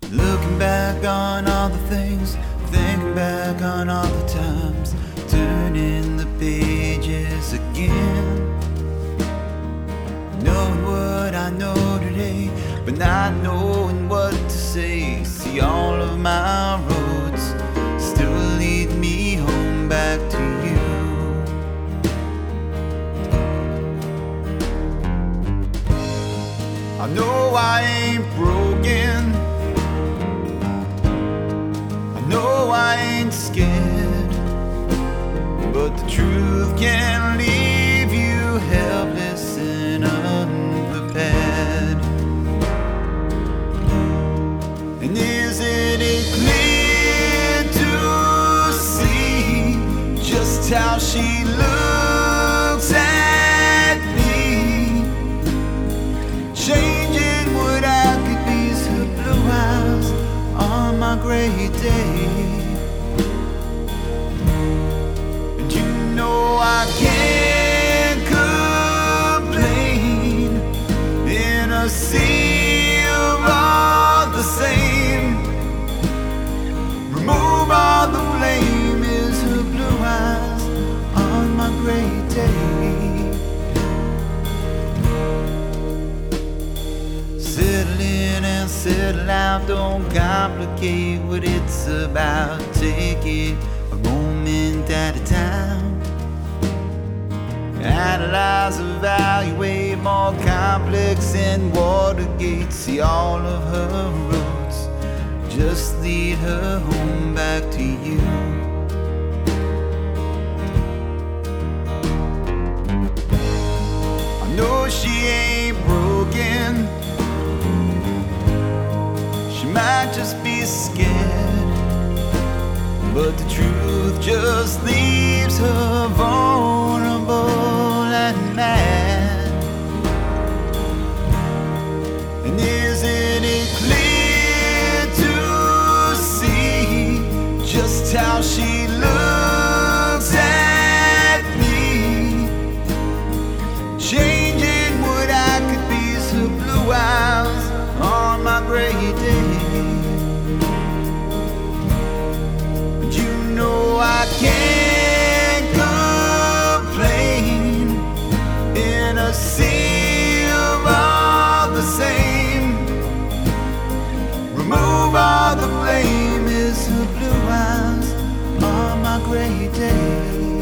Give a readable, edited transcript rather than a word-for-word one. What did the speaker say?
Looking back on all the things, thinking back on all the times, turning the pages again. Knowing what I know today, but not knowing what to say. See, all of my roads still lead me home back to you. I know I ain't broken, I know I ain't scared, but the truth can leave you helpless and unprepared. And isn't it clear to see just how she looks at me, changing what I could be, her blue eyes on my gray day. And you know I can't complain in a sea of all the same. Remove all the blame is her blue eyes on my gray day. Settle in and settle out, don't complicate what it's about. Take it a moment at a time. Analyze, evaluate, more complex than Watergate. See, all of her roads just lead her home back to you. I know she ain't broken, she might just be scared, but the truth just leaves her vulnerable and mad. And isn't it clear to see just how she looks at me, changing what I could be, her blue eyes on my gray day. And you know I can't complain in a sea of all the same. Remove all the blame is her blue eyes on my gray day.